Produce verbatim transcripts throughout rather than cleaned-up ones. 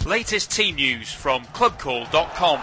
Latest team news from club call dot com.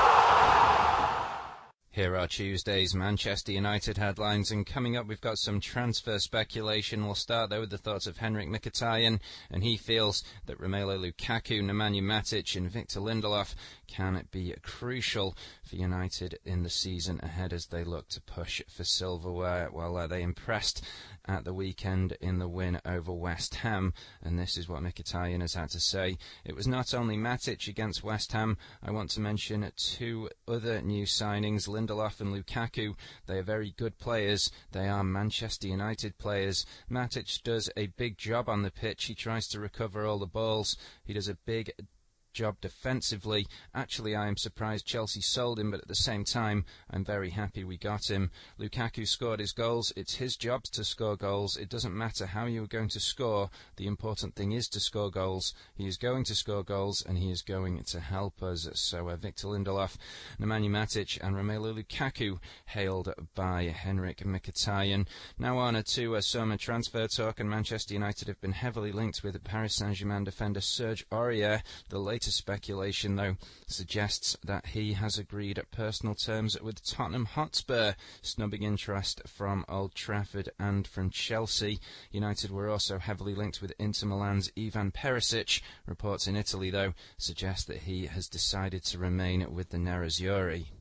Here are Tuesday's Manchester United headlines, and coming up we've got some transfer speculation. We'll start though with the thoughts of Henrik Mkhitaryan, and he feels that Romelu Lukaku, Nemanja Matic and Victor Lindelof can be crucial for United in the season ahead as they look to push for silverware. Well, uh, they impressed at the weekend in the win over West Ham, and this is what Mkhitaryan has had to say. It was not only Matic against West Ham. I want to mention two other new signings, Lindelof and Lukaku. They are very good players. They are Manchester United players. Matic does a big job on the pitch. He tries to recover all the balls. He does a big job defensively. Actually, I am surprised Chelsea sold him, but at the same time, I'm very happy we got him. Lukaku scored his goals. It's his job to score goals. It doesn't matter how you're going to score. The important thing is to score goals. He is going to score goals, and he is going to help us. So uh, Victor Lindelof, Nemanja Matic and Romelu Lukaku hailed by Henrik Mkhitaryan. Now on to uh, summer transfer talk, and Manchester United have been heavily linked with Paris Saint-Germain defender Serge Aurier. The latest speculation, though, suggests that he has agreed at personal terms with Tottenham Hotspur, snubbing interest from Old Trafford and from Chelsea. United were also heavily linked with Inter Milan's Ivan Perisic. Reports in Italy, though, suggest that he has decided to remain with the Nerazzurri.